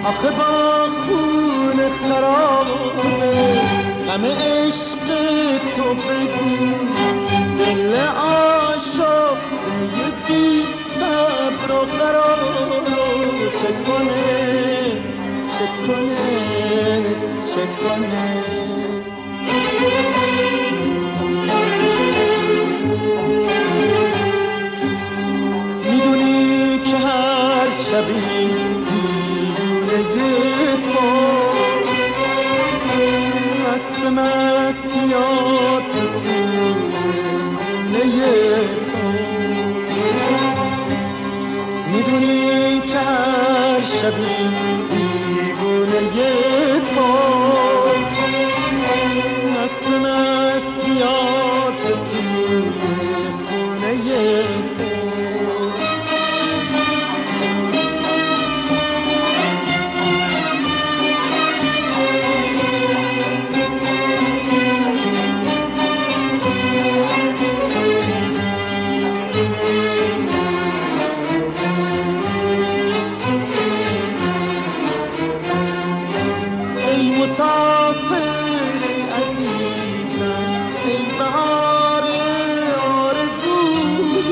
آخه با خون خرابه غم عشق تو بگو دل آشفته بی صبر و قرارو چه کنه چه کنه چه کنه. میدونی که هر شبی مست میاد سینه تو. میدونی که هر شبی دیوونه تو مست میاد سینه تو. مسافر عزیزم ای بهار آرزویم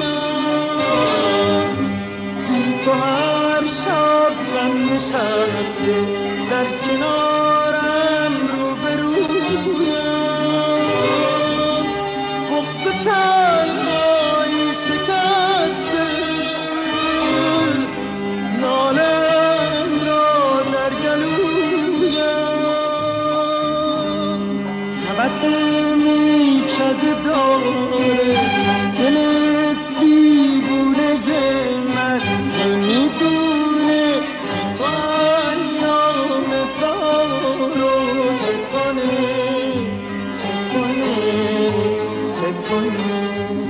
بی تو هر شب غم نشسته در کنارم روبرویم بغض تنهایی شکسته نالم را در گلویم هوس میکده داره دل دیوونه من نمیدونه تو ایام بارو چه کنه چه کنه چه کنه.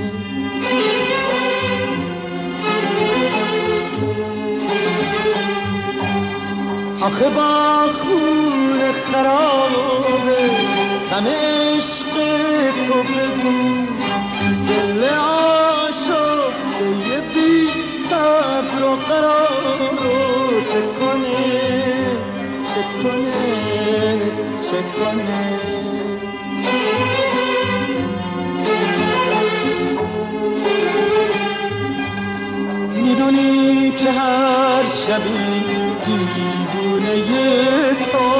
آخه با خون خرابه غم عشق تو بگو دل آشفته بی صبر و قرارو چه کنه چه کنه چه کنه. میدونی که هر شبی دیوونه تو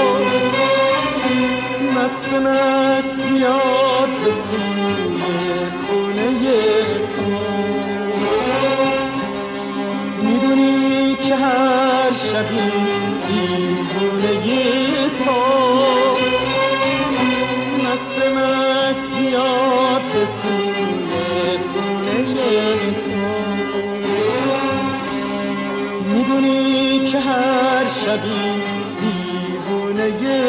مست میاد به سوی خونه تو. میدونی که هر شبی دیوونه تو مست میاد به سوی خونه تو. میدونی که هر شبی دیوونه